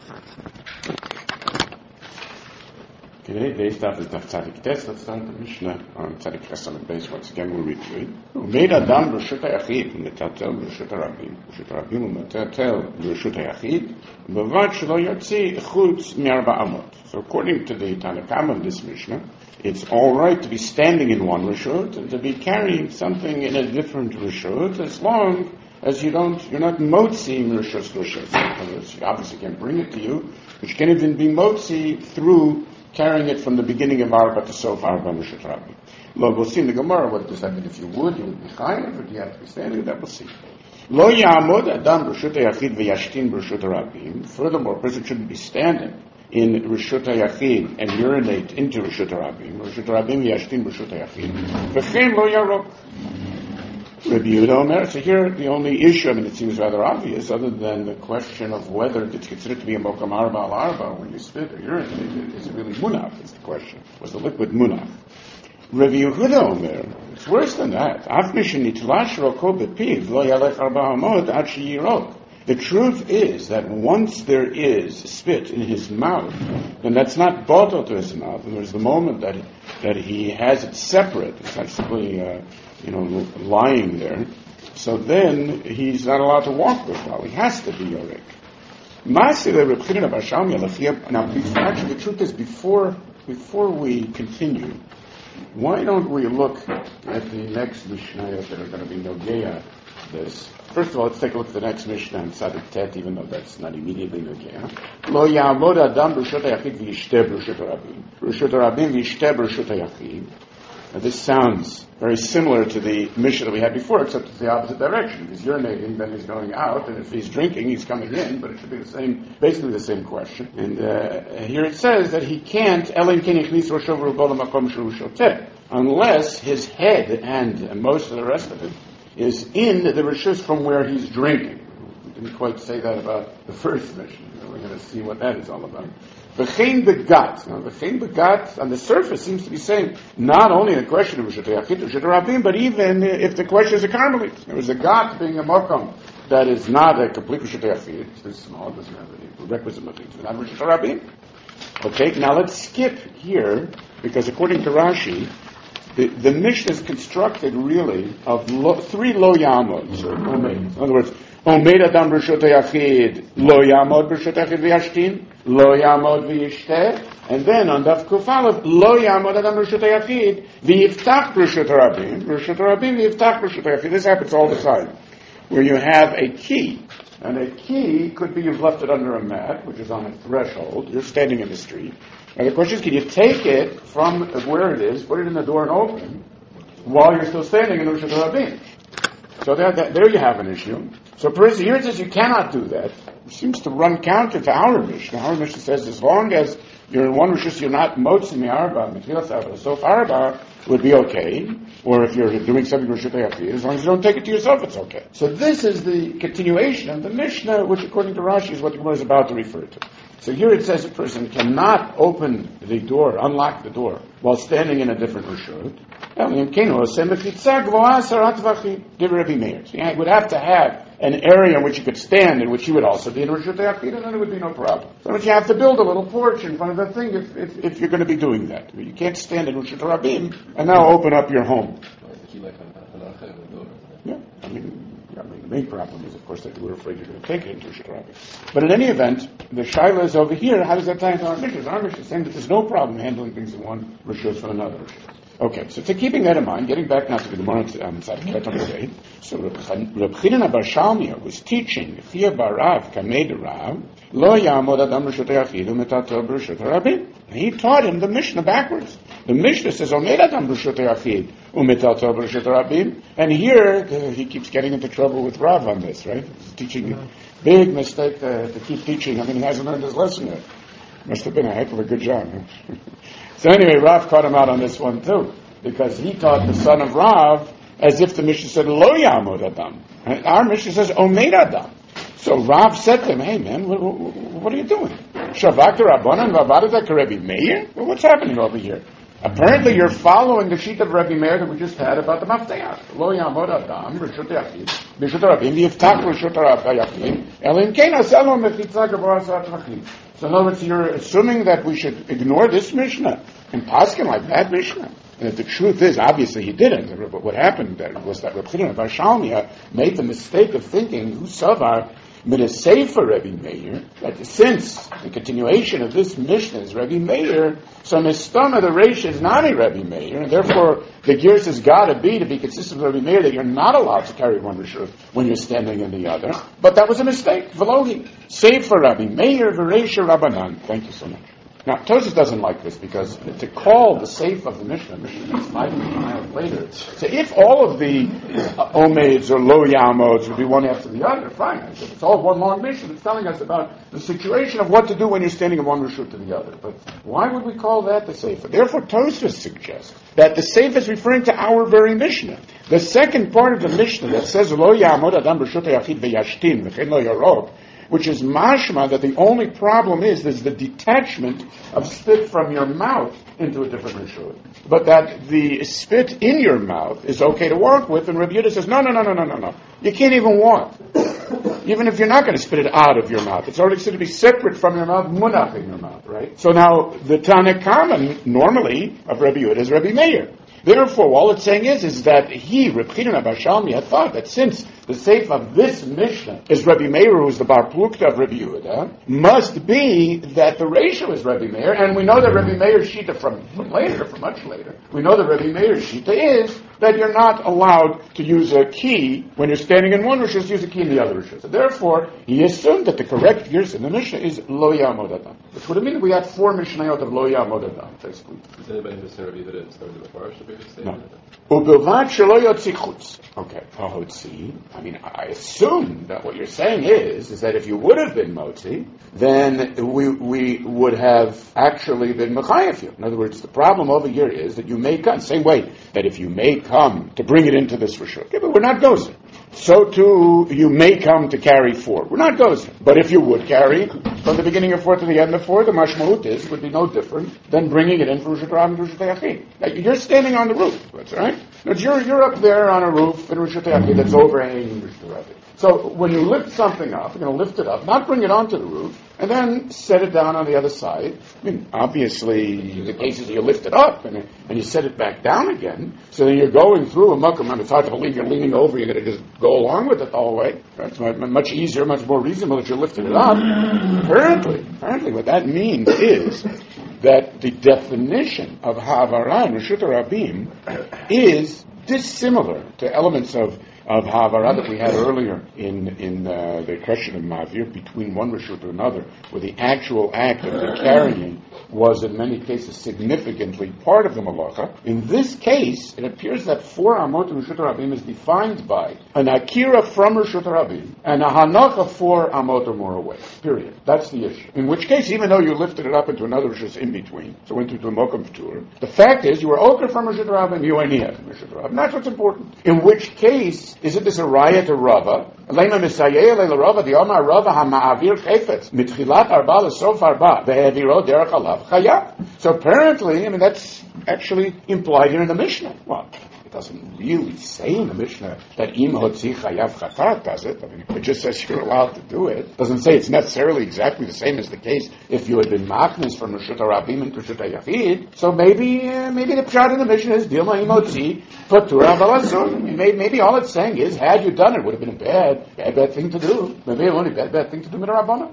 Okay, today's daf is daf Tzadik Tes. Let's start the Mishnah on Tzadik Tes on the base once again. We'll read through it. Umeid Adam b'Reshut HaYachid u'metatel b'Reshut HaRabim. Reshut HaRabim u'metatel b'Reshut HaYachid b'vad shelo yotzi chutz mi'arba amot. So according to the Tanakh of this Mishnah, it's all right to be standing in one Reshut and to be carrying something in a different Reshut as long as you're not motzi Reshut Reshut. You obviously can't bring it to you, but you can even be motzi through carrying it from the beginning of Arba to Sof Arba Reshut Rabim. Lo, we'll see in the Gemara what does that mean. If you would be chayav, or do you have to be standing? That we'll see. Lo ya'amod adam Reshut HaYachid v'yashtin Reshut Rabim. Furthermore, a person shouldn't be standing in Reshut HaYachid and urinate into Reshut Rabim. Reshut Rabim v'yashtin Reshut HaYachid. V'chein lo yarok. Rabbi Yehuda Omer. So here, the only issue, it seems rather obvious, other than the question of whether it's considered to be a mokam arba al arba when you spit or urinate, is it really munach? Is the question. Was the liquid munach? Rabbi Yehuda Omer. It's worse than that. Af mishen nitlash roko bepiv lo yalech arba hamod ad sheyirok. The truth is that once there is spit in his mouth, then that's not boto to his mouth. And there's the moment that he has it separate. It's not simply lying there. So then he's not allowed to walk with while he has to be yorek. Now, actually, the truth is, before we continue, why don't we look at the next Mishnayot that are going to be Nogeya this? First of all, let's take a look at the next Mishnah in Tzadik Tet, even though that's not immediately Nogeya. Lo ya'amod adam b'Reshut HaYachid v'yishteh b'Reshut HaRabim. B'Reshut HaRabim v'yishteh b'Reshut HaYachid. Now, this sounds very similar to the Mishnah that we had before, except it's the opposite direction. If he's urinating, then he's going out, and if he's drinking, he's coming in, but it should be basically the same question. And here it says that he can't, unless his head and most of the rest of it is in the reshus from where he's drinking. We didn't quite say that about the first Mishnah. We're going to see what that is all about. V'chein begat. Now, v'chein begat on the surface seems to be saying not only the question of Reshut HaYachid, Reshut HaRabim, but even if the question is a Carmelite. There was a gat being a mokum that is not a complete Reshut HaYachid. It's too small. It doesn't have any prerequisite motif. It's not Reshut HaRabim. Okay, now let's skip here because according to Rashi, the Mishnah is constructed really of three lo yamods. In other words, Omeid adam b'Reshut HaYachid lo yamod b'Reshut HaYachid v'yashtin lo yamod v'yishteh, and then on daf kuf aleph lo yamod adam b'Reshut HaYachid v'yiftach b'Reshut HaRabim v'yiftach B'Reshut HaYachid. This happens all the time, where you have a key, and a key could be you've left it under a mat, which is on a threshold. You're standing in the street. And the question is, can you take it from where it is, put it in the door and open, while you're still standing in Reshut HaRabim? So there you have an issue. So here it says you cannot do that. It seems to run counter to our Mishnah. Our Mishnah says as long as you're in one Rishus, you're not motzi mi'arba, mitzilas arba, sof arba would be okay. Or if you're doing something Reshut HaYachid, as long as you don't take it to yourself, it's okay. So this is the continuation of the Mishnah, which according to Rashi is what the Gemara is about to refer to. So here it says a person cannot open the door, unlock the door, while standing in a different Reshut. So you would have to have an area in which you could stand, in which you would also be in Reshut HaYachid, and then it would be no problem. So you have to build a little porch in front of the thing if you're going to be doing that. You can't stand in Reshut HaRabim and now open up your home. Yeah, the main problem is, of course, that we're afraid you're going to take it into Reshut HaRabim. But in any event, the shaila is over here. How does that tie into our Mishnah? Our Mishnah is saying that there's no problem handling things in one Reshut from another Reshut. Okay, so keeping that in mind, getting back now to the Gemara on Tzadik today. So Reb Chinan bar Shalmia was teaching Chia barav Kamei Rav Lo Yamod Adam Reshut HaYachid u'metatel b'Reshut HaRabim. He taught him the Mishnah backwards. The Mishnah says Omeid Adam Reshut HaYachid u'metatel b'Reshut HaRabim, and here he keeps getting into trouble with Rav on this, right? He's teaching a big mistake to keep teaching. He hasn't learned his lesson yet. Must have been a heck of a good job. Huh? So anyway, Rav caught him out on this one too, because he taught the son of Rav as if the Mishnah said Lo Yamod Adam. Our Mishnah says Omeid Adam. So Rav said to him, "Hey man, what are you doing? Shavak Rabbanan v'avadata karebi Meir? Well, what's happening over here? Apparently, you're following the sheet of Rabbi Meir that we just had about the Mafteach. Lo yamod adam reshut yachid b'reshut rabim v'yiftach reshut yachid elim kein aseh lo mechitza gavura asat tvachim. So in other words, you're assuming that we should ignore this Mishnah and paskin like that Mishnah. And the truth is, obviously he didn't. But what happened there was that Reb Chilon bar Shalmia made the mistake of thinking, who savar but a sefer Rebbe Meir, that since the continuation of this Mishnah is Rebbe Meir, so Mistama the Reish is not a Rebbe Meir, and therefore the gears has got to be consistent with Rebbe Meir that you're not allowed to carry one Rishus when you're standing in the other. But that was a mistake. Velohi. Sefer Rebbe Meir, Vereisha Rabbanan. Thank you so much. Now, Tosfos doesn't like this because to call the safe of the Mishnah is 500 miles later. So if all of the omeids or lo yamods would be one after the other, fine. It's all one long Mishnah. It's telling us about the situation of what to do when you're standing in one reshut to the other. But why would we call that the sefer? Therefore, Tosfos suggests that the sefer is referring to our very Mishnah. The second part of the Mishnah that says lo yamod adam reshut yachid v'yashtin v'chein lo yarok, which is mashma that the only problem is the detachment of spit from your mouth into a different rishut. But that the spit in your mouth is okay to work with, and Rabbi Yehuda says, no. You can't even walk. Even if you're not going to spit it out of your mouth. It's already going to be separate from your mouth, munach in your mouth, right? So now, the Tanna Kama, normally, of Rabbi Yehuda is Rabbi Meir. Therefore, all it's saying is that he, Reb Chilon bar Shalmia, thought that since the seif of this Mishnah is Rabbi Meir, who's the bar plukta of Rabbi Yehuda, must be that the ratio is Rabbi Meir, and we know that Rabbi Meir's shita from much later, we know that Rabbi Meir's shita is that you're not allowed to use a key when you're standing in one rishus, use a key in the other rishus. So therefore, he assumed that the correct gears in the Mishnah is lo yamod adam, which would have meant we had 4 Mishnayot of lo yamod adam, basically. Does anybody understand Rabbi that it started before? No. Ubilvat shelo yotzi chutz. Okay, hotzi. I mean, I assume that what you're saying is that if you would have been motzi, then we would have actually been mechayev you. In other words, the problem over here is that you may come, same way that if you may come to bring it into this rishut, okay, but we're not gozer. So too, you may come to carry 4. We're not gozer. But if you would carry from the beginning of 4 to the end of 4, the mashmahut is would be no different than bringing it in for rishut rav and rishut yachid. You're standing on the roof. That's right. Now, you're up there on a roof in rishut yachid that's overhanging rishut rav. So when you lift something up, you're going to lift it up, not bring it onto the roof, and then set it down on the other side. I mean, obviously, the case is you lift it up and you set it back down again. So then you're going through a mukkah, and it's hard to believe you're leaning over. You're going to just go along with it the whole way. It's much easier, much more reasonable that you're lifting it up. Apparently, what that means is that the definition of ha'avara and reshut rabim is dissimilar to elements of ha'avara that we had earlier in the question of mavir between one reshut to another, where the actual act of the carrying was in many cases significantly part of the malacha. In this case, it appears that 4 amot reshut rabim is defined by an akira from reshut rabim and a hanacha 4 amot or more away. Period. That's the issue. In which case, even though you lifted it up into another reshut in between, so went into a mokum p'tur, the fact is you were oker from reshut rabim, you ain't from reshut rabim. That's what's important. In which case, isn't this a raya to Rava? Leima misayeh leila Rava, the Omar Rava ha-ma'avir chefetz, mitchilat arba l'sof arba, ve'eviro derech alav chayav. So apparently, that's actually implied here in the Mishnah. Well, it doesn't really say in the Mishnah that im hotzi chayav chatat, does it? It just says you're allowed to do it. It doesn't say it's necessarily exactly the same as the case if you had been machnis from reshut rabim into reshut yachid. So maybe the pshat in the Mishnah is dilma im hotzi patura balazun. Maybe all it's saying is, had you done it, would have been a bad thing to do. Maybe only bad thing to do midrabanan.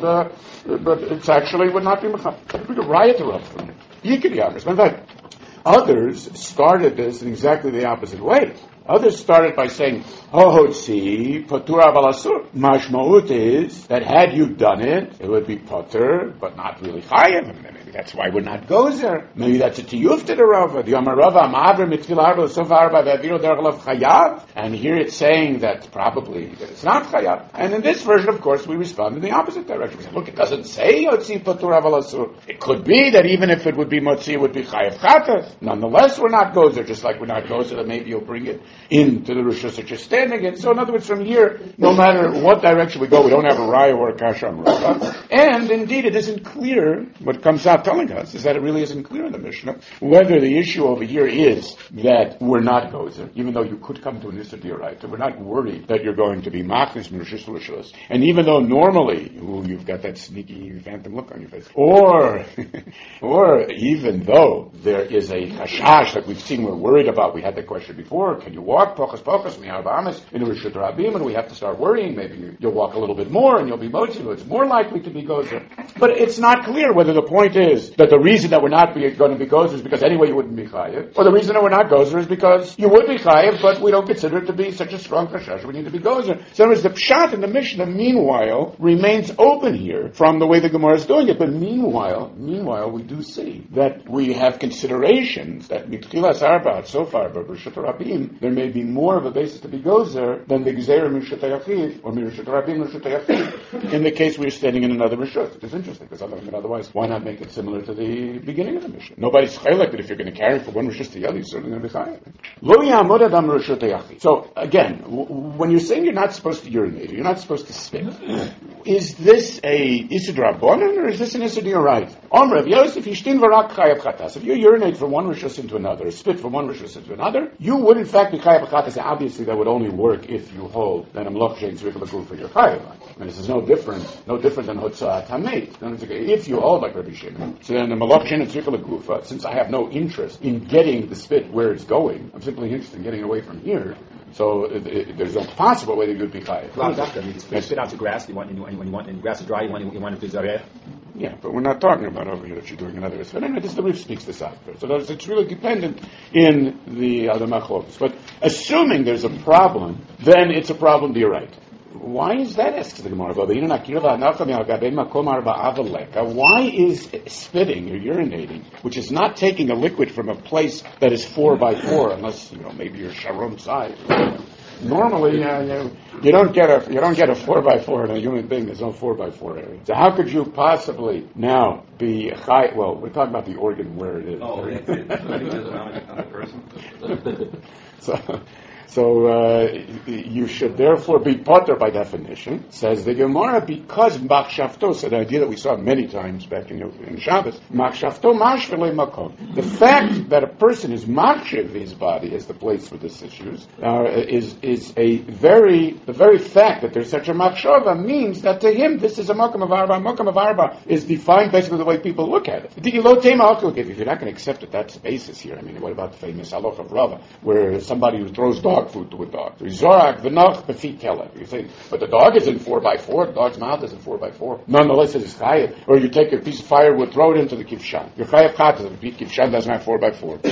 But it's actually would not be macham. We could riot to Rav from it. Yikid yamers. In fact, others started this in exactly the opposite way. Others started by saying, Hohotzi, Patura Balasur. Mashmaut is that had you done it, it would be Patur, but not really Chayev. Maybe that's why it would not go there. Maybe that's a Tiyuf to the Rava. The Yomar Rava, Ma'avr, Mitzvil Arba, Sof Arba, Ve'aviro Dergalav Chayav. And here it's saying that probably that it's not Chayav. And in this version, of course, we respond in the opposite direction. We say, look, it doesn't say Hotzi, Patura Balasur. It could be that even if it would be Motzi, it would be Chayev Chatas. Nonetheless, we're not Gozer, just like we're not Gozer, that maybe you'll bring it into the rishus that you're standing in. So in other words, from here, no matter what direction we go, we don't have a raya or a kasha amrava. And indeed, it isn't clear, what comes out telling us is that it really isn't clear in the Mishnah whether the issue over here is that we're not gozer, even though you could come to an issur d'oraita. We're not worried that you're going to be machnis min rishus to rishus. And even though normally, you've got that sneaky phantom look on your face, or even though there is a chashash that we've seen, we're worried about. We had that question before. Can you walk pochas mi'arba amas in a rishut rabim? And we have to start worrying. Maybe you'll walk a little bit more and you'll be motiv. It's more likely to be gozer. But it's not clear whether the point is that the reason that we're not going to be gozer is because anyway you wouldn't be chayiv, or the reason that we're not gozer is because you would be chayiv, but we don't consider it to be such a strong chashash. We need to be gozer. So in other words, the pshat in the Mishnah, meanwhile, remains open here from the way the Gemara is doing it. But meanwhile, we do see that we have considerations that mitchilas arba so far, but b'rishut rabim, there may be more of a basis to be gozer than the gzeira mishut hayachid or mishut rabim mishut hayachid in the case we're standing in another rishut. It's interesting because otherwise, why not make it similar to the beginning of the Mishnah? Nobody's chaylik that if you're going to carry from one rishut to the other, you're certainly going to be chayiv. Lo ya'amod adam rishut hayachid. So again, when you're saying you're not supposed to urinate, you're not supposed to spit, is this a issur d'rabbanan or is this an issur d'oraita? Rav Yosef yishtin v'rak chayav chatas. If you urinate from one rishus into another, or spit from one rishus into another, you would in fact be chayav chatas. Obviously, that would only work if you hold that amloch shein tzrich l'guf for your chayav. And this is no different than hotzat hamet. If you hold like Rabbi Shimon, so then the amloch shein tzrich l'guf, since I have no interest in getting the spit where it's going, I'm simply interested in getting it away from here. So there's no possible way that you would be chayav. You spit out to grass. When grass is dry, you want it to zareh. Yeah, but we're not talking about over here that you're doing another issur. Anyway, the Rif speaks this out. So it's really dependent in the machlokas. But assuming there's a problem, then it's a problem d'oraita. Why is that? Asks the Gemara. Why is spitting or urinating, which is not taking a liquid from a place that is 4x4, unless maybe you're Sharon size. Normally, you don't get a 4x4 in a human being. There's no 4x4 area. So how could you possibly now be high? Well, we're talking about the organ where it is. Oh, So you should therefore be potter by definition, says the Gemara, because machshavto, so the idea that we saw many times back in Shabbos, machshavto mashvele makom. The fact that a person is machshav his body as the place for this issues is the very fact that there's such a machshava means that to him this is a makom of arba. Makom of arba is defined basically the way people look at it. If you're not going to accept that that's the basis here, I mean, what about the famous halach of Rava, where somebody who throws dog food to a dog. You say, but the dog is in 4x4, the dog's mouth is in 4x4. Nonetheless, it is chayav. Or you take a piece of firewood, throw it into the kivshan. Your chayav chatas, the kivshan doesn't have 4x4.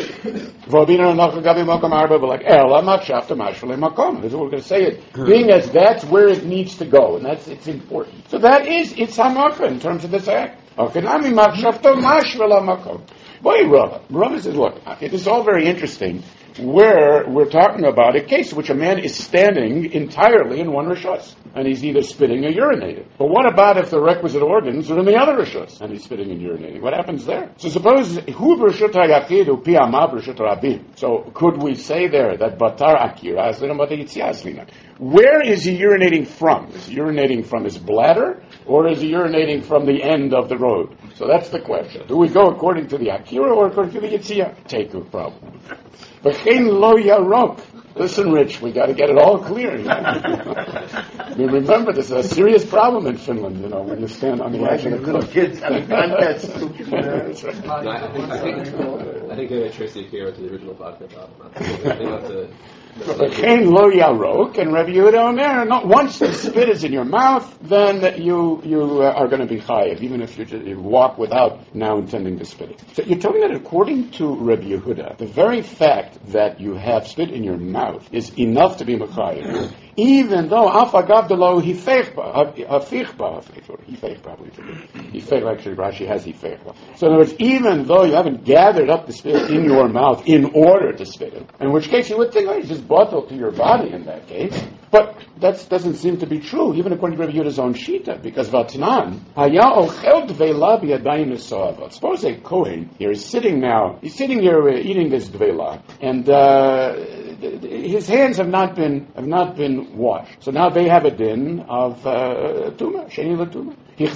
This is what we're going to say it. Being as that's where it needs to go, and it's important. So that is, it's hamacha in terms of this act. Rava says, look, it is all very interesting where we're talking about a case in which a man is standing entirely in one rishus, and he's either spitting or urinating. But what about if the requisite organs are in the other rishus, and he's spitting and urinating? What happens there? So suppose, hu b'rishut hayachid hu pi ama b'rishut rabim. So could we say there that batar akira is lina bata yitzias lina? Where is he urinating from? Is he urinating from his bladder, or is he urinating from the end of the road? So that's the question. Do we go according to the akira or according to the yitzia? Take a problem. V'chein lo yarok. Listen, Rich, we got to get it all clear. Remember, this is a serious problem in Finland. When you stand on the edge of the little kids having contests. I think they traced the Akira to the original vodka bottle. I think that's a. V'chein lo yarok, and Rabbi Yehuda Omer, once the spit is in your mouth, then you are going to be chayiv, even if you walk without now intending to spit it. So you're telling that according to Rabbi Yehuda, the very fact that you have spit in your mouth is enough to be mechayiv, even though afagav delo hifechba, actually Rashi has hifechba. So in other words, even though you haven't gathered up the spit in your mouth in order to spit it, in which case you would think, you just bottled to your body in that case. But that doesn't seem to be true, even according to Rabbi Yehuda's own shita, because Vatnan, haya ochel dveila b'yadayim esoava. Suppose a Kohen here is sitting here eating this dveila, and his hands have not been washed. So now they have a din of tuma, sheni l'tuma.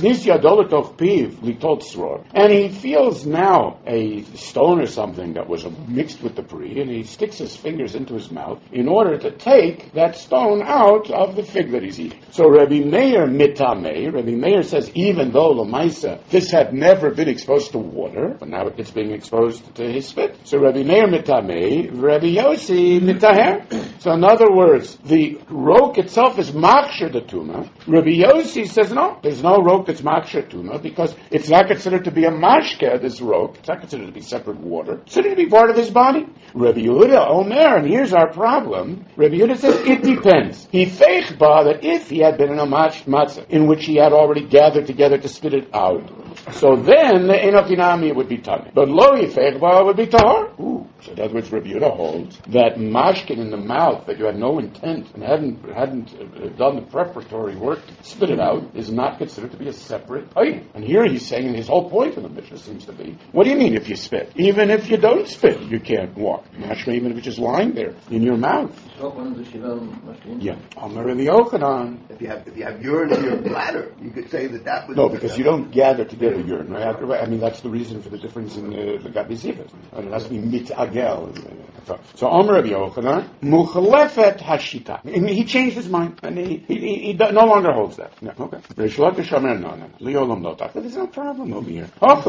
And he feels now a stone or something that was mixed with the pri, and he sticks his fingers into his mouth in order to take that stone out of the fig that he's eating. So Rabbi Meir says, even though Lamaisa, this had never been exposed to water, but now it's being exposed to his spit. So Rabbi Meir mitamei, Rabbi Yossi mitaher. So in other words, the rok itself is maksher the tuma. Rabbi Yossi says no, there's no rok that's maksher tuma because it's not considered to be a mashke, this rok. It's not considered to be separate water. It's considered to be part of his body. Rabbi Yehuda Omer, and here's our problem. Rabbi Yehuda says it depends. He feichba that if he had been in a matzah in which he had already gathered together to spit it out, so then the enokinami would be tani. But lo yifeichba would be tahor. So in other words, Rabbi Yehuda holds that mashkin in the mouth that you had no intent and hadn't done the preparatory work to spit it out is not considered to be a separate item. And here he's saying, and his whole point of the Mishnah seems to be, what do you mean if you spit? Even if you don't spit, you can't walk. Mashma, even if it's just lying there in your mouth. Yeah. Amar Rabbi Yochanan. If you have urine in your bladder, you could say that was... No, because you don't gather together urine. Right? I mean, that's the reason for the difference in the Gabi Zivas. It has to be mitagel. So Amar Rabbi Yochanan, muchalefet hashita. He changed his mind, and he no longer holds that. No, okay. Reish Lakish Amar no. Liolam lo tak. There's no problem over here.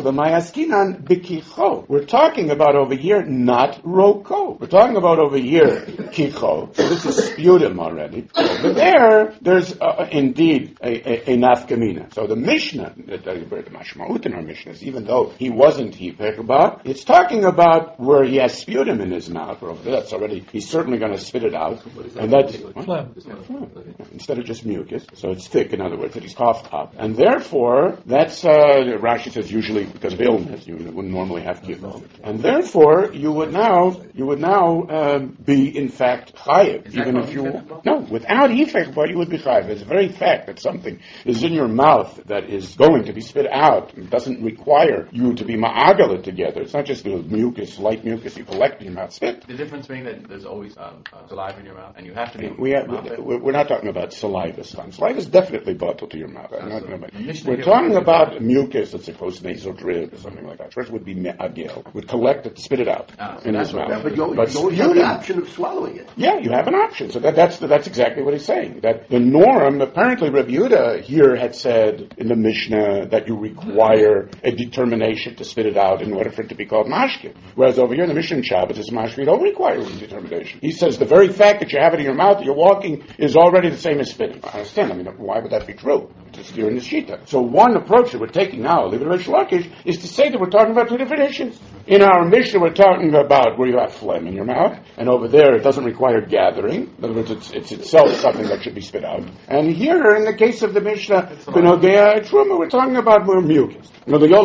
We're talking about over here not roko. We're talking about over here kicho. So this is sputum already. But there's indeed a nafkamina. So the Mishnah, the mashmaut in our Mishnah is, even though he wasn't hipekba, it's talking about where he has sputum in his mouth. Or over there, that's already, he's certainly going to spit it out. And that's phlegm. Instead of just mucus. So it's thick, in other words, that he's coughed up. And therefore, that's, Rashi says usually because of illness, you wouldn't normally have kicho. And therefore, you would now be in fact chayiv, even if you... No, without hifekba, you would be chayiv. It's the very fact that something is in your mouth that is going to be spit out. It doesn't require you to be ma'agala together. It's not just the mucus, light mucus you collect in your mouth spit. The difference being that there's always saliva in your mouth, and you have to be... We're not talking about saliva. Saliva is definitely bottled to your mouth. We're talking about mucus that's a post-nasal drip or something like that. First would be me'agel. Would collect it, spit it out in his mouth. But you always have the option of swallowing it. Yeah, you have an option. So that's exactly what he's saying. That the norm, apparently Rabbi Yehuda here had said in the Mishnah that you require a determination to spit it out in order for it to be called mashkin. Whereas over here in the Mishnah Shabbat, it's mashkin, you don't require a determination. He says the very fact that you have it in your mouth, that you're walking, is already the same as spitting. I understand. I mean, why would that be true? Just you're in the shita. So one approach that we're taking now, leave it Reish Lakish, is to say that we're talking about two different issues. In our Mishnah, we're talking about where you have phlegm in your mouth, and over there it doesn't require gathering. In other words, it's itself something that should be spit out. And here, in the case of the Mishnah, Benogea Truma, we're talking about more mucus. Yeah, but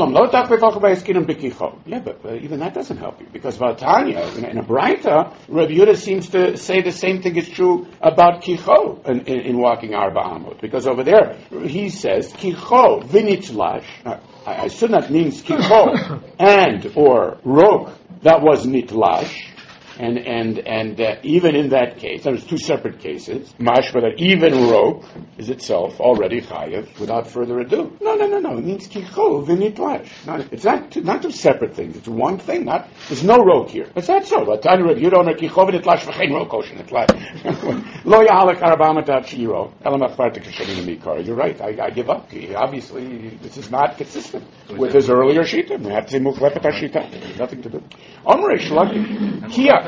even that doesn't help you, because Vatanya, in a Braita, Rabbi Yehuda seems to say the same thing is true about kicho in walking Arba Amot, because over there he says kicho v'nitlash. I assume that means kicho and or rok that was nitlash. And even in that case, there's two separate cases. Mashma that even rok is itself already chayev without further ado. No. It means kicho v'nitlash. It's not two separate things. It's one thing. There's no rok here. Is that so? But Tanya Rabbi Yehuda Omer kicho v'nitlash v'chein rok kosher nitlash. Lo ya'alek arba amat shiro elam achvartik kashamin mikar. You're right. I give up. Obviously, this is not consistent with his earlier shita. We have to say muchlepet shita. Nothing to do. Omer Shlaki Kia.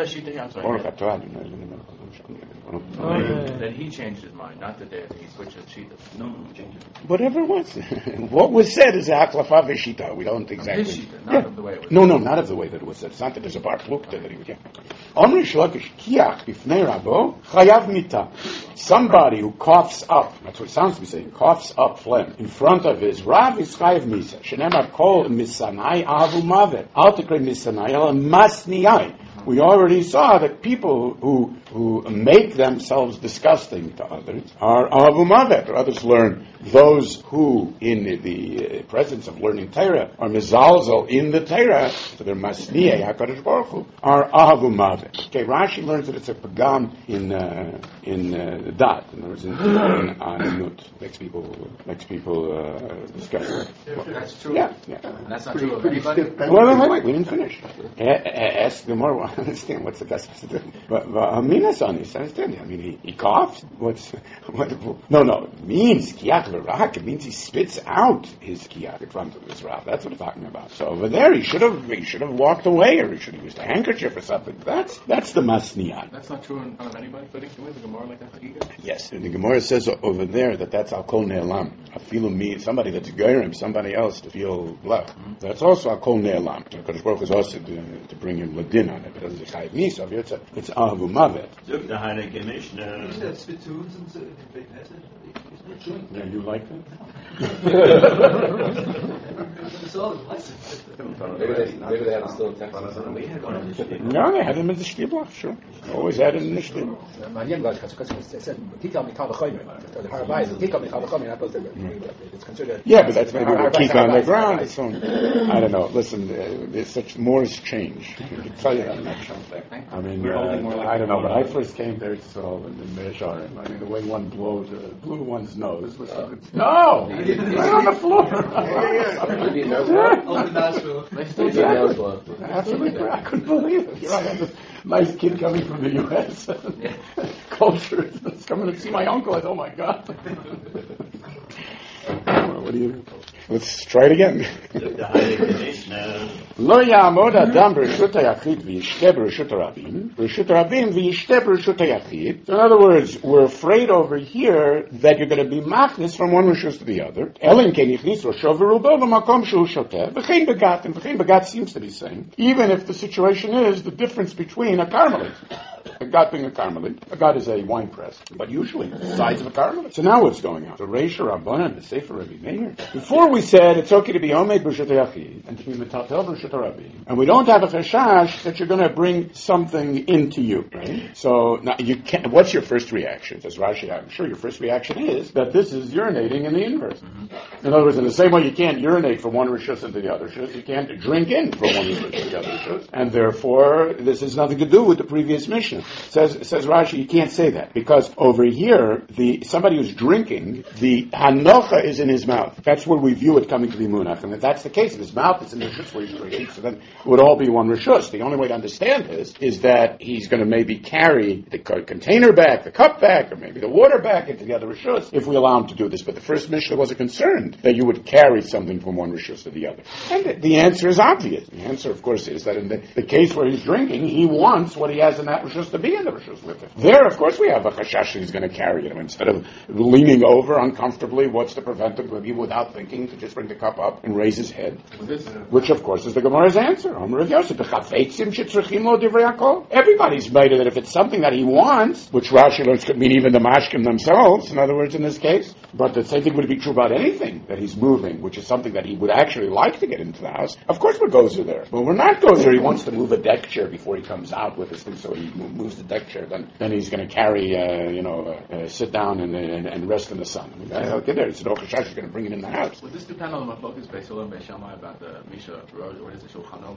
Then he changed his mind, not the day that he switched his shita. No, changed it. Whatever it was. What was said is aklafa v'shita. We don't exactly... His shita, not of the way it was said. No, not of the way that it was said. It's not that there's a bar plukta that he would get. Omri shlokish kiach bifnei rabo chayav mita. Somebody who coughs up, that's what it sounds to be saying, coughs up phlegm in front of his Rav is chayav misa. Shenemar kol misanai avu mavet. Al tekre misanai el masniyai. We already saw that people who make themselves disgusting to others are avumavet, or others learn. Those who, in the presence of learning Torah, are mizalzel in the Torah, so they're masniyei HaKadosh Baruch Hu, are avumavet. Okay, Rashi learns that it's a pagam in dat, in other words, in anut. Makes people disgusting. That's true. Yeah. And that's not true of anybody. Wait, we didn't finish. Ask the more. I understand what's the best to do. But Aminas on this, I understand. I mean, he coughed. No. It means kiach l'rak. It means he spits out his kiach in front of his rav. That's what I'm talking about. So over there, he should have walked away, or he should have used a handkerchief or something. That's the masniyat. That's not true in front of anybody. But can we have a Gemara like that? Yes, and the Gemara says over there that's al kol ne'elam. Afilu me, somebody that's goyim, somebody else to feel black. That's also al kol ne'elam. Kadosh Baruch Hu is also to bring him ladin on it, because it's a chayiv mis. Over here, it's ahavu mavet. Look, the Heilige Mishnah. Isn't that spittoons and big message? Yeah, you like that? Maybe they have it still in Texas. No, they had him in the shtibla, sure. Always had him in the shtibla. It's considered. Yeah, but that's maybe a kick on the ground. It's on, I don't know. Listen, there's such Moore's change. I can tell you that much. I mean, I don't know. When I first came there, it's all in the Meisharim. I mean, the way one blew one's nose was no, right on the floor. Absolutely, I couldn't believe it. Here I have this nice kid coming from the U.S. Culture is coming to see my uncle. I said, oh my God. What do you? Let's try it again. Lo ya'amod adam b'reshut hayachid v'yishteh b'reshut harabim, b'reshut harabim v'yishteh b'reshut hayachid. So in other words, we're afraid over here that you're going to be machnis from one reshus to the other. Elin ken yichnis rosho v'rubo v'makom shehu shoteh. V'chein begat, and v'chein begat seems to be saying, even if the situation is the difference between a Carmelite, a gat being a Carmelite, a gat is a wine press, but usually the size of a Carmelite. So now what's going on? The Reish Rabbanan, the Sefer Rabbi Meir. Before we said it's okay to be Omed B'Reshut Hayachid and to be Metatel B'Reshut Harabim, and we don't have a chashash that you're going to bring something into you, right? So now you can't. What's your first reaction? Says Rashi, I'm sure your first reaction is that this is urinating in the inverse. Mm-hmm. In other words, in the same way you can't urinate from one rishus into the other rishus, you can't drink in from one rishus to the other rishus, and therefore this has nothing to do with the previous Mishnah. Says Rashi, you can't say that because over here, somebody who's drinking, the hanocha is in his mouth. That's where we view it coming to be munach, and if that's the case, if his mouth is in the rishus where he's drinking, so then it would all be one rishus. The only way to understand this is that he's going to maybe carry the container back, the cup back, or maybe the water back into the other rishus if we allow him to do this. But the first Mishnah wasn't concerned that you would carry something from one rishus to the other. And the answer is obvious. The answer, of course, is that in the case where he's drinking, he wants what he has in that rishus to be in the rishus with him. There, of course, we have a chashash that he's going to carry it. Instead of leaning over uncomfortably, what's to prevent him without thinking to just bring the cup up and raise his head? Which, of course, is the Gemara's answer. Everybody's made it that if it's something that he wants, which Rashi learns could mean even the mashkim themselves, in other words, in this case, but the same thing would be true about anything that he's moving, which is something that he would actually like to get into the house. Of course, we're gozer there. But we're not gozer. He wants to move a deck chair before he comes out with his thing, so he moves the deck chair. Then he's going to carry, sit down and rest in the sun. I'll get there. It's no chashash is going to bring him in the house. Would this depend on the machlokas Beis Hillel and Beis Shammai about the Misha Rosh, or is it Shulchan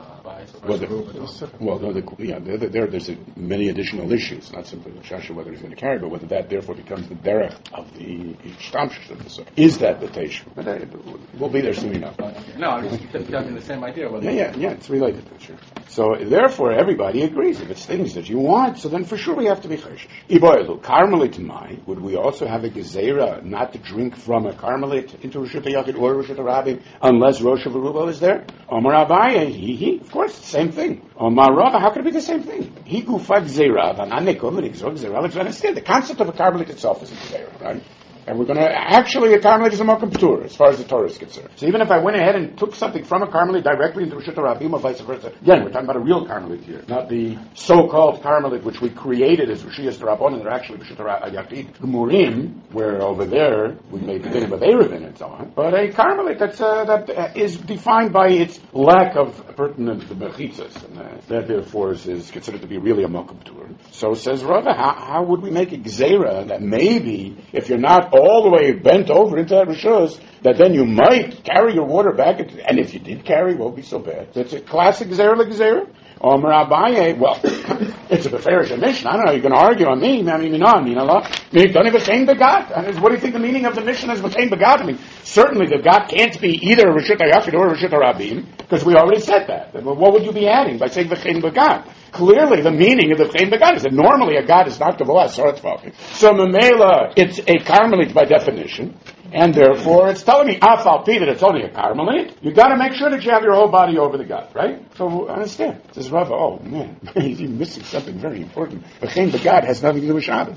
Aruch? There's many additional issues, not simply the shasha whether he's going to carry, but whether that therefore becomes the derech of the shtamshish of the sukkah. Is that the teisha? We'll be there soon enough. No, I'm just talking the same idea. Yeah, it's related to sure. So therefore, everybody agrees. If it's things that you want, so then for sure we have to be cheshish. Iboilu Carmelite mai. Would we also have a gezerah not to drink from a Carmelite into Reshut HaYachid or Reshut HaRabim unless Rosh V'Rubo is there? Omar Abaye, he, of course, same thing. Omar Rava, how could it be the same thing? He gufa gezerah, v'ananekom v'nigzor gezerah. Let's understand the concept of a Carmelite itself is a gezerah, right? And we're going to, actually, a Carmelite is a Mokum P'tur, as far as the Torah is concerned. So even if I went ahead and took something from a Carmelite directly into Rishut HaRabim or vice versa, again, we're talking about a real Carmelite here, not the so-called Carmelite which we created as Rishiyas D'Rabbanan, and they're actually Rishut HaYachid Gemurim, where over there we made the din of Erevin and so on. But a Carmelite that is defined by its lack of pertinent mechitzas, and that therefore is considered to be really a Mokum P'tur. So says Rava, how would we make a Gzeira that maybe if you're not all the way bent over into that Rishus, that then you might carry your water back, and if you did carry, it won't be so bad. That's a classic Gzeira like Gzeira. Omer Abaye, well, it's a Beferish Mishnah. I don't know, you're going to argue on me. I mean, don't even V'chein Begat. What do you think the meaning of the Mishnah is V'chein Begat? I mean, certainly the Gat can't be either a Rishut HaYachid or a Rishut HaRabim, because we already said that. What would you be adding by saying V'chein Begat? Clearly, the meaning of the V'chein Begat is that normally a God is not Gavolah Soratzvachim. So, Memela, it's a Carmelite by definition. And therefore, it's telling me, Afal Pi, that it's only a Carmelite. You got to make sure that you have your whole body over the gut, right? So, understand. Says Rava, oh man, he's missing something very important. V'chein Begat has nothing to do with Shabbos.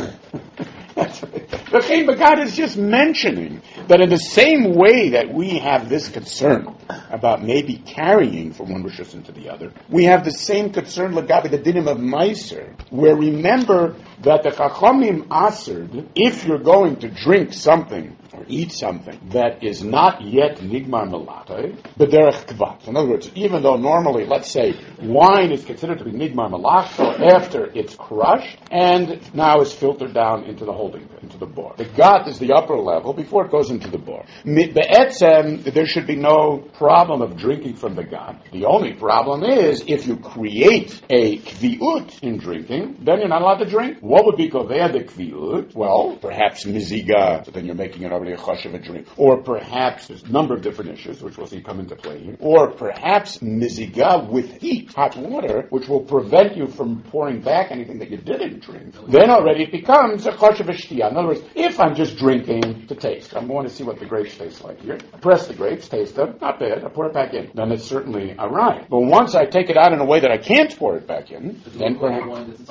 V'chein Begat is just mentioning that in the same way that we have this concern about maybe carrying from one rishus into the other, we have the same concern Lagabi the dinim of Meiser, where remember that the Chachamim answered, if you're going to drink something or eat something that is not yet nigmar melatay, b'derech kvat. In other words, even though normally, let's say, wine is considered to be nigmar melatay after it's crushed and now is filtered down into the holding, into the bar. The gat is the upper level before it goes into the bar. Be'etzem, there should be no problem of drinking from the gat. The only problem is if you create a kviut in drinking, then you're not allowed to drink. What would be kovea the kviut? Well, perhaps miziga, so then you're making it already a chosh of a drink. Or perhaps, there's a number of different issues which we'll see come into play here. Or perhaps miziga with heat, hot water, which will prevent you from pouring back anything that you didn't drink. Then already it becomes a chosh of a shtia. In other words, if I'm just drinking to taste, I'm going to see what the grapes taste like here. I press the grapes, taste them, not bad, I pour it back in. Then it's certainly a right. But once I take it out in a way that I can't pour it back in, then perhaps...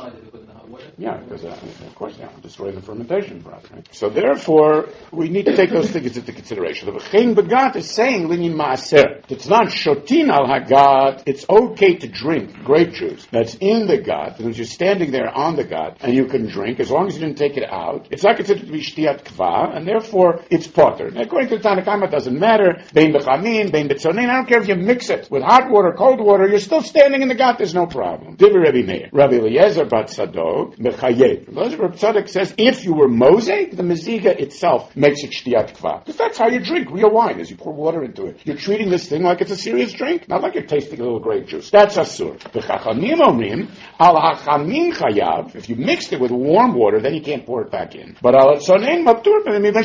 Yeah, because of course, destroy the fermentation process. Right? So therefore, we need to take those things into consideration. The V'chein Begat is saying linyin maaser. It's not shotin al hagat. It's okay to drink grape juice that's in the gut, and you're standing there on the gut, and you can drink as long as you didn't take it out. It's not considered to be shtiyat kva, and therefore it's potter. And according to the Tanakhama, it doesn't matter. Bein bechamin, bein betzonin. I don't care if you mix it with hot water, cold water. You're still standing in the gut. There's no problem. Divi Rabbi Meir, Rabbi Eliezer bat Sadok. Rabbi Tzadok says if you were mosaic, the meziga itself makes it shtiyat kva. Because that's how you drink real wine, as you pour water into it. You're treating this thing like it's a serious drink, not like you're tasting a little grape juice. That's asur. The chachamim omrim al hachamim chayav. If you mixed it with warm water, then you can't pour it back in. But al tzonein mabtur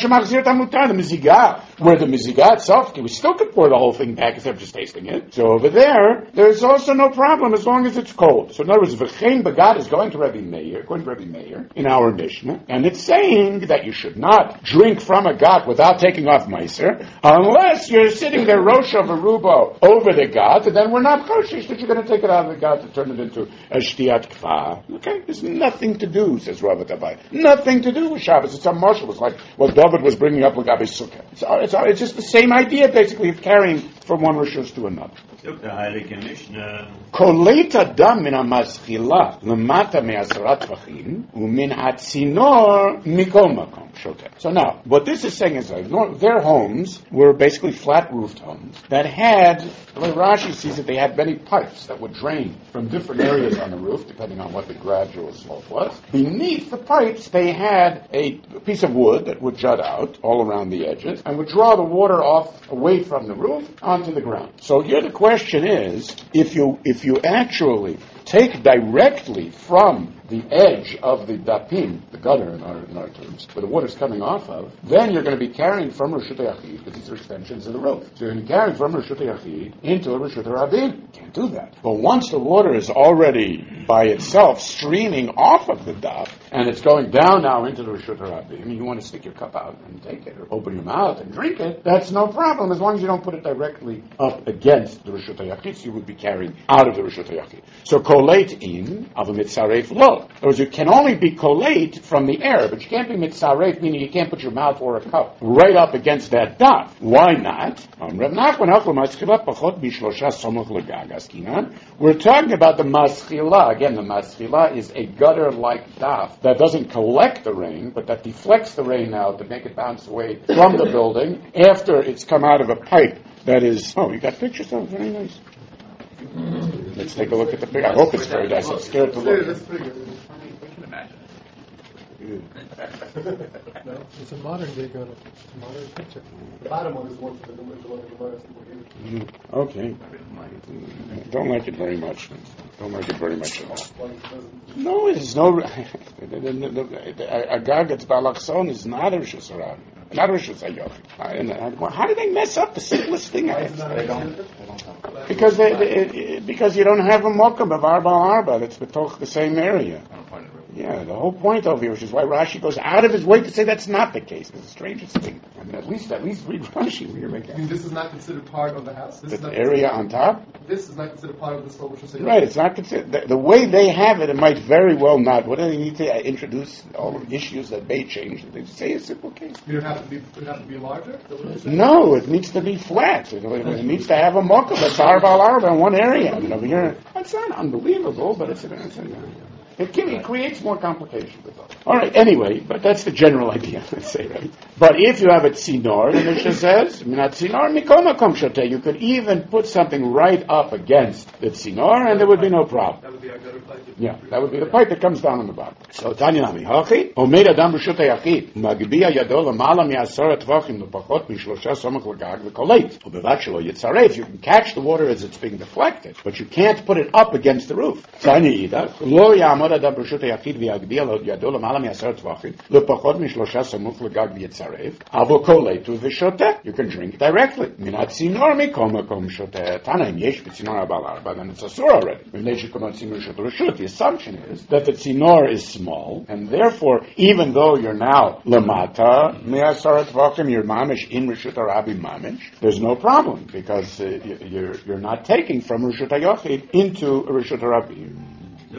the meziga, where the meziga itself, we still could pour the whole thing back instead of just tasting it. So over there's also no problem as long as it's cold. So in other words, V'chein Begat is going to Rabbi Meir, according to Rabbi Meir, in our Mishnah, and it's saying that you should not drink from a gat without taking off meiser, unless you're sitting there rosh of a rubo over the gat, and then we're not choshish that you're going to take it out of the gat to turn it into a shtiyat kva. Okay? There's nothing to do, says Rav Tabai. Nothing to do with Shabbos. It's a marshal. It's like what David was bringing up with Gabi Sukkah. It's just the same idea, basically, of carrying from one rishus to another. Koleta dam min hamaschila lemata me'asrat tvachim umin hatzinor mikol makom. So now, what this is saying is like their homes were basically flat-roofed homes that had, like Rashi sees that they had many pipes that would drain from different areas on the roof, depending on what the gradual slope was. Beneath the pipes, they had a piece of wood that would jut out all around the edges and would draw the water off away from the roof onto the ground. So here the question is, if you actually take directly from the edge of the dapim, the gutter in our terms, where the water's coming off of, then you're going to be carrying from Rishut HaYachid, because these are extensions of the roof. So you're going to carry from Rishut HaYachid into a Rishut HaRabim. You can't do that. But once the water is already by itself streaming off of the dap, and it's going down now into the Rishut HaRabim, and you want to stick your cup out and take it, or open your mouth and drink it, that's no problem, as long as you don't put it directly up against the Rishut HaYachid, so you would be carrying out of the Rishut HaYachid. So kolate in of a mitzaref lo. In other words, you can only be kolate from the air, but you can't be mitzaref, meaning you can't put your mouth or a cup right up against that daf. Why not? We're talking about the maschila. Again, the maschila is a gutter-like daf that doesn't collect the rain, but that deflects the rain out to make it bounce away from the building after it's come out of a pipe that is... Oh, you got pictures of it? Very nice. Let's take a look at the picture. I hope it's very nice. I'm scared to look. We can imagine it. No, it's a modern day gutter. It's a modern picture. The bottom one is one for the Gemara. Okay. Don't like it very much. Don't like it very much at all. No, it's no... Agag, it's Balachson, is not a Rishus Harabim. Not a Rishus Hayochid. How did they mess up the simplest thing? They don't. Because you don't have a mokum of Arba Arba that's betoch the same area. Yeah, the whole point over here, which is why Rashi goes out of his way to say that's not the case. It's the strangest thing. I mean, at least read Rashi when you're making. I mean, this is not considered part of the house. This is the not area on top. This is not considered part of the Slow Rishus Hayochid. Right, it's not considered. The way they have it, it might very well not. What do they need to introduce all of the issues that may change? They say a simple case. You don't have to be. It would have to be larger. No, it needs to be flat. It needs to have a mokum that's arba in one area. I mean, over here, it's not unbelievable, but it creates more complications. All right, anyway, but that's the general idea, let's say, right? But if you have a tzinor, the Mishnah says, you could even put something right up against the tzinor, and there would be no problem. That would be our gutter pipe. Yeah, that would be the pipe that comes down on the bottom. So, Tanya Nami, Hachi, Omed Adam B'Shut HaYachid, Magbiya Yado L'Mala Mi'asor HaTvachim L'Pachot M'Shlosha Somach L'Gag V'Koleit, U'Bevat Shelo Yitzaref, you can catch the water as it's being deflected, but you can't put it up against the roof. Tanya Ida, Lo Ya'amod Adam B'Shut HaYachid V'Yagbiya Yado L'Mala Mi'asor HaTvachim L'Pachot M'Shlosha Somach L'Gag V'Yitzaref, Avo Koleitu V'Shoteh, you can drink directly. Minat Zinor Mikom Makom Shoteh, Tanaim Yesh B'Zinor Abal Arba, then it's asur already. The assumption is that the tzinor is small, and therefore, even though you're now lamata me'asarat vachim, you're mamish in Rishut HaRabim mamish, there's no problem because you're not taking from Rishut HaYachid into Rishut HaRabim.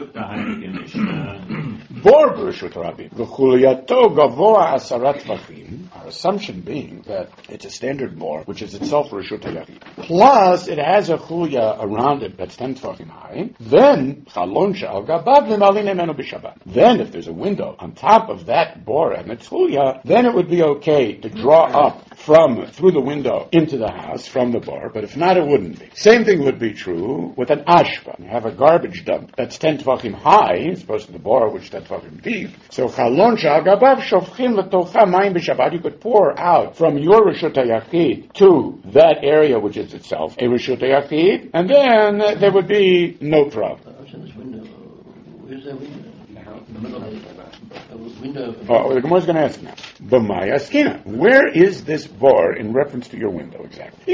Bor B'Rishut HaRabim, v'chuliyato gavoa asarat vachim. Our assumption being that it's a standard bor, which is itself Rishut HaYachid. Plus, it has a chulia around it that's 10 tefachim high. Then, chalon she'al gabav v'malin emenu b'Shabbat. Then, if there's a window on top of that bor and its chulia, then it would be okay to draw up through the window into the house from the bor. But if not, it wouldn't be. Same thing would be true with an ashpa. You have a garbage dump that's 10 tefachim high, as opposed to the bor, which is 10 tefachim deep. So, chalon she'al gabav shofchim l'tocha mayim b'Shabbat. You could pour out from your Rishut HaYachid to that area, which is itself a Rishut HaYachid, and then there would be no problem. Where's that window? The window. Oh, the Gemara is going to ask now. B'maya skina. Where is this bar in reference to your window exactly?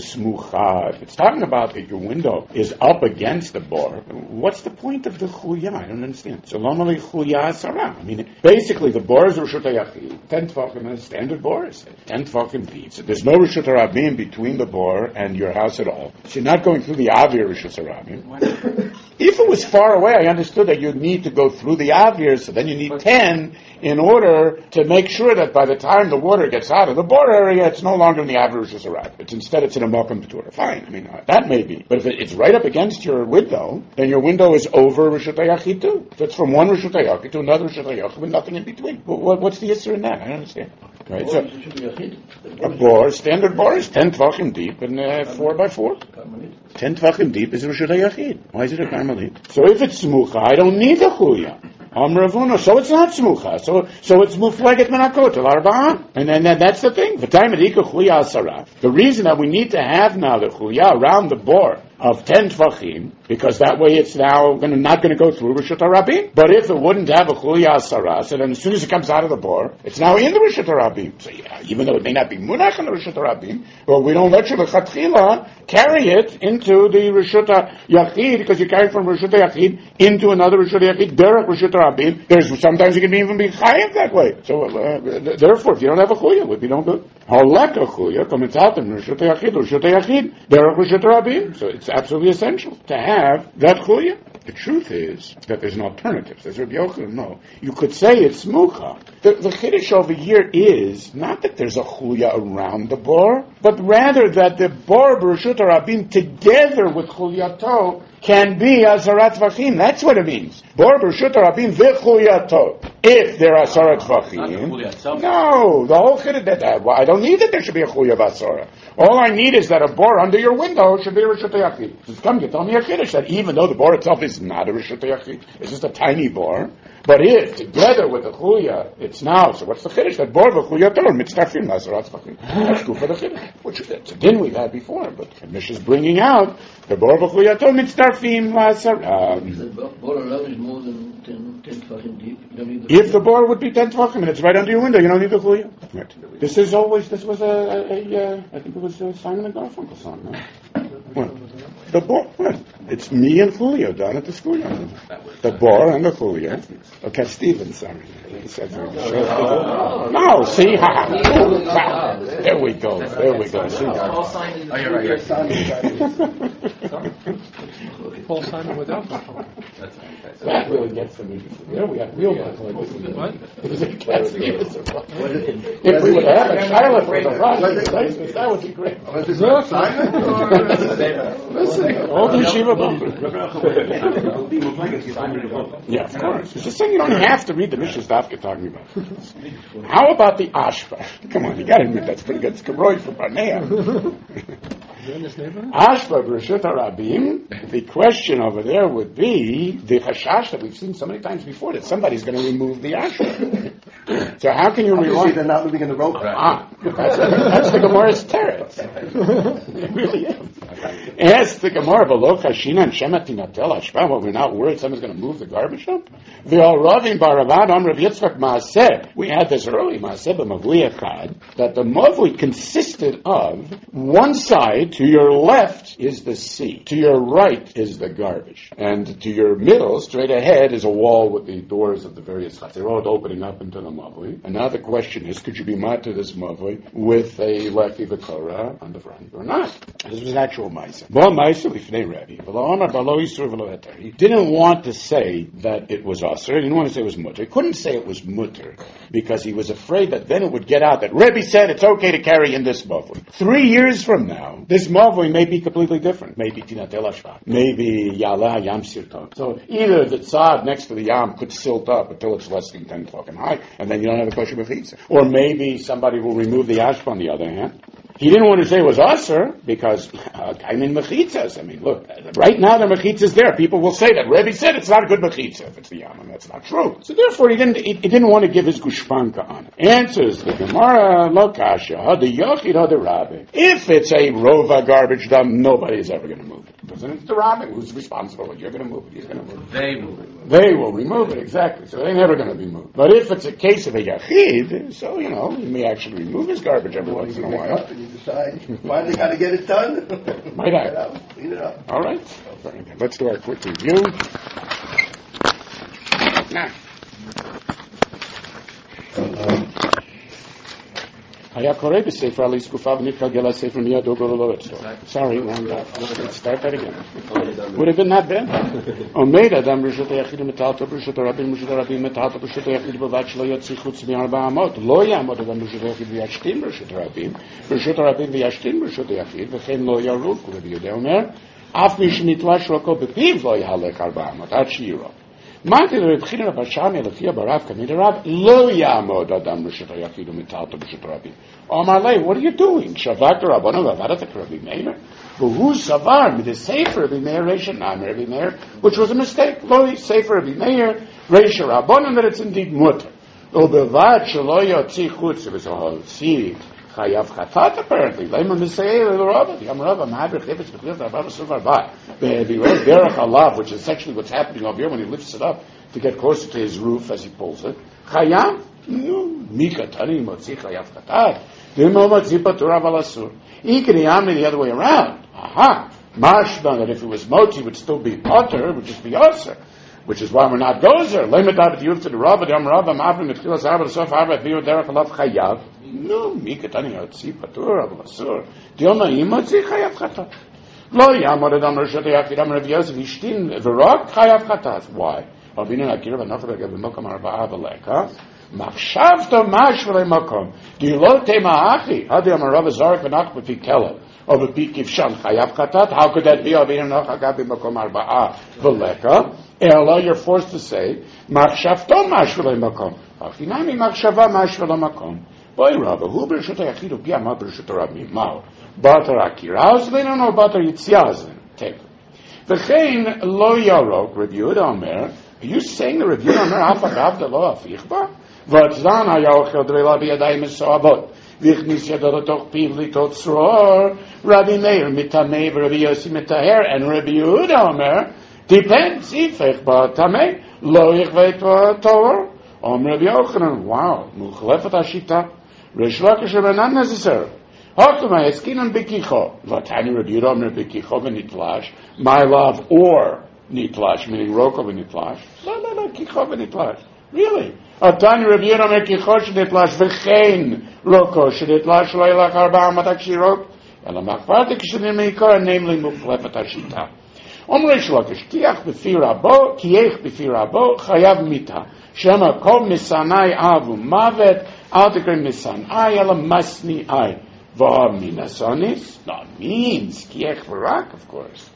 If it's talking about that your window is up against the bar, what's the point of the chuya? I don't understand. So normally chuya sarah. I mean, basically the bar is Rishut HaYachid. 10 tefachim is standard bar. 10 tefachim deep. So there's no Rishut HaRabim between the bar and your house at all. So you're not going through the Avir Rishut HaRabim. If it was far away, I understood that you'd need to go through the Avir, so then you need 10 in order to make sure that by the time the water gets out of the bor area, it's no longer in the Avir Rishus HaRabim. Instead, it's in a Mokum P'turah. Fine, I mean, that may be. But if it's right up against your window, then your window is over Rishut HaYachid too. So it's from one Rishut HaYachid to another Rishut HaYachid with nothing in between. What's the issue in that? I don't understand. Right, so a bor, standard bor is 10 tvachim deep and 4x4. 10 tvachim deep is Rishut HaYachid. Why is it a karmelit? So if it's smucha, I don't need a chuya. So it's not smucha. So it's mufleget menakot al arba'ah. And then that's the thing. The reason that we need to have now the chuya around the bor of 10 tvachim, because that way it's now not going to go through Rishut HaRabim. But if it wouldn't have a chuya asara, so then as soon as it comes out of the bor, it's now in the Rishut HaRabim. So yeah, even though it may not be munach in the Rishut HaRabim, well, we don't let you l'chatchila carry it into the Rishut HaYachid, because you carry from Rishut HaYachid into another Rishut HaYachid, derech Rishut HaRabim. There's sometimes you can even be chayiv that way. So therefore, if you don't have a chuya, it would be no good. Halek a chuya comes out in Rishut HaYachid, derech Rishut HaRabim. So it's absolutely essential to have that chuya. The truth is that there's an alternative. There's Rabbi Yochanan, no. You could say it's smucha. The chiddush over here is not that there's a chuya around the bor, but rather that the bor b'reshut harabim together with chuyato can be azarat tvachim. That's what it means. Bor b'reshut harabim v'chuyato. If there are azarat tvachim, no, the whole chiddush. I don't need that there should be a chuya b'asara. All I need is that a bor under your window should be a reshut yachid. Just come, you tell me a chiddush that even though the bor itself is not a reshut yachid, it's just a tiny bor. But if together with the chuya, it's now. So what's the chiddush? That bor v'chuyato or mitztafim azarat tvachim. That's true for the chiddush. Which it's a din we've had before, but the Mishnah is bringing out the bor v'chuyato mitztafim azarat. The bor alone is more than 10 tefachim deep. You don't need the If the bor would be 10 tefachim and it's right under your window, you don't need the chuya. Right. This was I think it was Simon and Garfunkel song. No? What? The bor. What? It's me and Julio down at the schoolyard. The bor and the Julio. Okay, Stephen, sorry. No, see? There we go. See? Oh, you're right. Paul Simon with alcohol. That really gets them interested. There we have real ones like this. What? If we would have a Charlotte with a rock, that would be great. Listen, all the Shiva Bumper. Yeah, of course. It's just saying you don't have to read the Mishnah Dafka talking about. How about the Ashba? Come on, you got to admit that's pretty good. It's Kabroid for Barnea. Ashba b'reshut harabim. The question over there would be the chashash that we've seen so many times before that somebody's going to remove the ashba. So how can you rely? They're not moving in the rope. That's the Gemara's teretz. It really is. Ask the Gemara below Chashina and Shematinatel Ashba. Well, we're not worried someone's going to move the garbage up. The Ravim Baravad on Rav Yitzchak Maaseh. We had this early Maaseh b'Mavli Echad that the Mavli consisted of one side. To your left is the sea. To your right is the garbage. And to your middle, straight ahead, is a wall with the doors of the various huts. They're all opening up into the Mavli. And now the question is, could you be mad to this Mavli with a Lechi V'Korah on the front or not? This was an actual Maisa. He didn't want to say that it was Aser. He didn't want to say it was Mutter. He couldn't say it was Mutter because he was afraid that then it would get out that Rebbe said it's okay to carry in this Mavli. 3 years from now, this Mavli may be completely different. Maybe Tinatel Ashva. Maybe Yala Yam Sirton. So either the tzad next to the Yam could silt up until it's less than 10 fucking high, and then you don't have a kosher mechitza. Or maybe somebody will remove the ashba on the other hand. He didn't want to say it was Aser because I'm in mechitzas. I mean, look, right now the mechitzas there. People will say that Rebbe said it's not a good mechitza if it's the Yam, and that's not true. So therefore, he didn't want to give his gushpanka on it. Answers the Gemara lo kasha ha the yochid ha the rabbi. If it's a rova garbage dump, nobody's ever going to move it. Because it's the rabbi who's responsible. You're going to move it. He's going to move it. They move it. They will remove it, exactly. So they're never going to be moved. But if it's a case of a yachid, so, he may actually remove his garbage every once in a while. And you decide, finally got to get it done. Might I? Clean it up. All right. Very good. Let's do our quick review. Now. Sorry, wrong dot. Let's start that again. Would have been that bad. Omeid Adam Rishut Yachid Metalto Rishut Rabim Metalto Rishut Yachid Bavad Shlo Yotzi Chutz Mi'arba Amot Lo Yamod Adam Rishut Yachid V'Yashtim Rishut Rabim V'Yashtim Rishut Yachid V'chein Lo Yaruf Rabbi Yehuda Omer Af Mi Shnitla Shroko B'Piv Lo Yahalech Arba Amot Ad Shiro. Mati Reb China Bashami Lefia Barav Kamid Rav Lo Yamod Adam Rishut Yachid Metalto Rishut Rabim. Omar Lei, what are you doing? Shavak Rabbanon Vavadat Rabbi Meir. Who Savar with the Sefer Rabbi Meir Reisha Nam Rabbi Meir, which was a mistake. Lo Sefer Rabbi Meir Reisha Rabbanon, that it's indeed mutter. Ubevad Shelo Yotzi Chutz. It was a whole seed. Chayav Chatat apparently. Lema Misayel El Rabba. Yam Rabba Madrich Chivitz B'Chliv Rabba Suvar Ba. He read Derech Alav, which is actually what's happening over here when he lifts it up to get closer to his roof as he pulls it. Chayav. Mika Tani Motzi Chayav Chatat. The other way around. Aha. Mashma, that if it was moti, it would still be potter, it would just be aser. Which is why we're not gozer. Lemadav yuf to the Rabba, Yam Rabba, Mavrim, Mitchilas Arba, Sof Arba, Vio, Derech, Alav, Chayav. No, Mikatani, Yotzi, Patur, Abba, Asur. Dioma, Imotzi, Chayav, Chatat. Lo yamod adam reshut hayachid am Rav Yosef ishtin v'rok chayav chatas. Why? Avinu akira v'nocha b'gab b'mokom arba'a v'leka. Machshavto mashvele makom. Gilo tema'achi. Hadi am Rav Zarek v'nach b'pi kela. Or b'pi kivshan chayav chatat. How could that be? Avinu nocha gab b'mokom arba'a v'leka. Ela, you're forced to say, Machshavto mashvele makom. Achinami machshava mashvele makom. Boy Rabba, who b'reshut hayachid u'pia ma b'reshut rabim. Mao. Batar akiraz v'ino or batar yitziyaz. Take it. V'chein lo yarok, Rav Yehuda Omer. Are you saying the Rav Yehuda Omer hafagav de lo afichba? V'atzdan hayochel drela b'yadayim esoabot. V'chnis yadot atoch piv litot tzror. Rabbi Meir mitamei v'Rabbi Yossi mitaher. And Rav Yehuda Omer depends. Ifech ba'tamei. Lo yichveit ba'tor. Omer Rav Yochanan. Wow. Muchlefet hashita. Rish Lakish are not necessary. Hokma eskinan bekicho. Vatani Rav Yehuda Omer bekicho v'nitlash. My love or nitlash, meaning roko v'nitlash. No, kicho v'nitlash. Really? Atani Rav Yehuda Omer kicho shenitlash v'chein roko shenitlash lo yelach arba'a matak shirok. Ela machvartik shenim namely muflefet hashita. Omer Rish Lakish kiach b'fi rabo, kiech b'fi rabo, chayav mita. Shema kol misanai avu mavet, al tikrim misanai ela masni ai. V'minasonis? No, means kiech v'rak, of course.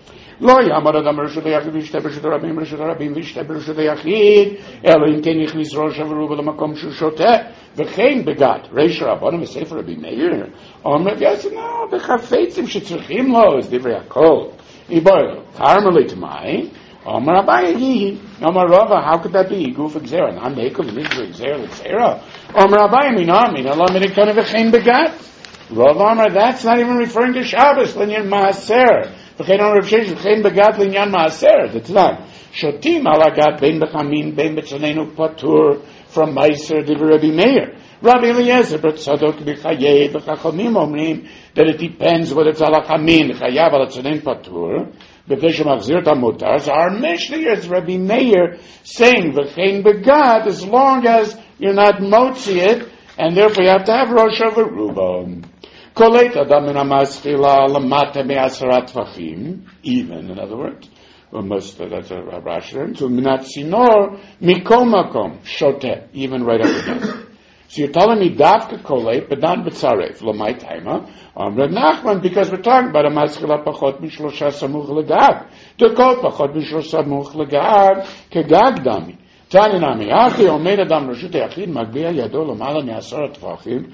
Lo yamad adam reshut hayachid v'yishteh b'reshut rabim v'yishteh b'reshut hayachid elo im ken yichnis rosh v'ruba l'makom shu shoteh v'chein begat reish rabbanim v'sefer Rabbi Meir Omer Rav Yosef no b'chafetzim shetzrichim lo is divrei hakol iboy karmeli t'mai Omer Abaye yihi Omer Rava how could that be guf gzera not mekel v'mizra gzera l'gzera Omer Abaye mina lo minikon v'chein begat Rav Omer that's not even referring to Shabbos linyan maaser וכן אומר רב שש, וכן בגת לעניין מעשר, דתלן, שותים על הגת בין בחמין, בין בצוננו פטור, from מייסר דבר רבי מאיר. רבי אליעזר בצדוק בחייב, וחכמים אומרים, that it depends whether it's על החמין, חייב על הצונן פטור, בפני שמחזיר את המותר, so our Mishnah here is Rabbi Meir saying, וכן בגת, as long as you're not motzi it, and therefore you have to have rosh over rubam. Koleit adam min hamaschila lamata me'asarat tvachim, even, in other words, that's a Rashi, to minat sinor mikol makom shoteh, even right up against. So you're telling me davka koleit, but not b'tzaref, l'may taima, Rav Nachman, because we're talking about a maschila pachot mishlosha samuch legag, to kol pachot mishlosha samuch legag, kegag dami. Tani nami, achi omed adam reshut hayachid magbiya yado l'mala me'asarat tvachim,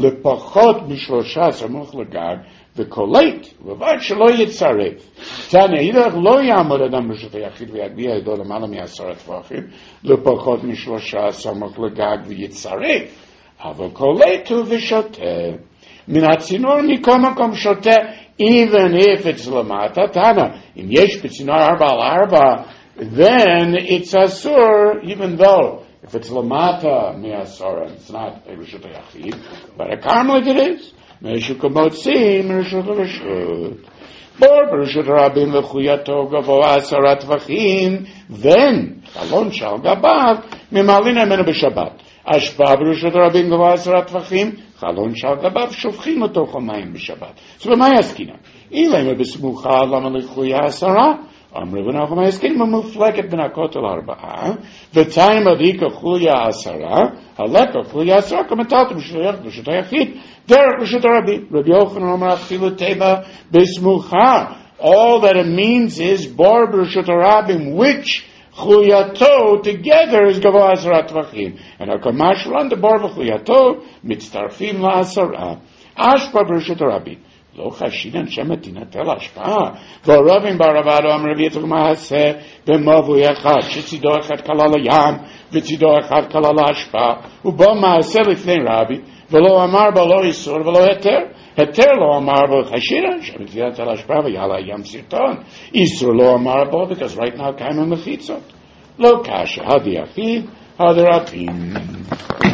לפחות משלושה סמוך לגג, וקולט, ובד שלא יצרף. תניא, אידך לא יעמוד אדם רשות היחיד ויגביה ידו למעלה מ10 טפחים, לפחות משלושה סמוך לגג ויצרף, אבל קולט הוא ושותה. מן הצינור מכל מקום שותה, even if it's למטה, תנא, אם יש בצינור 4x4, then it's asur, even though if it's lamata me'asara, it's not a reshut hayachid, but a karmelit it is. Me'eshut kamotzi, me'eshut reshut. Bor b'reshut rabim v'chuyato gavoa asarat v'chim, then, chalon shal gabav, mimalin emenu b'shabbat. Ashpa b'reshut rabim gavoa asarat v'chim, chalon shal gabav, shofchim oto chomayim b'shabbat. So b'may askina? Ilay me'b'smucha lama l'chuya asara, אמרו ואנחנו מסכימים במופלגת בין הכותל 4 ותיים הדיקה חוליה 10 הלקה חוליה 10 כמתלתם רשות היחיד דרך רשות הרבים רבי יוחנן אומר אפילו טבע בסמוכה all that it means is בור ברשות הרבים which חולייתו together is גבוה 10 טווחים and הקמה שלנו בור וחולייתו מצטרפים ל10 אשפה ברשות הרבים לא חשידן שמתינתל השפעה והרבים ברבדו אמר ויצוג מעשה במבוי אחד שצידו אחד כלל הים וצידו אחד כלל ההשפעה ובו מעשה לפני רבי ולא אמר בו לא איסור ולא היתר היתר לא אמר בו חשידן שמתינתל השפעה ויעלה ים סרטון איסור לא אמר בו because right now קיימים מחיצות לא קשה הדי יחיד הדי רבים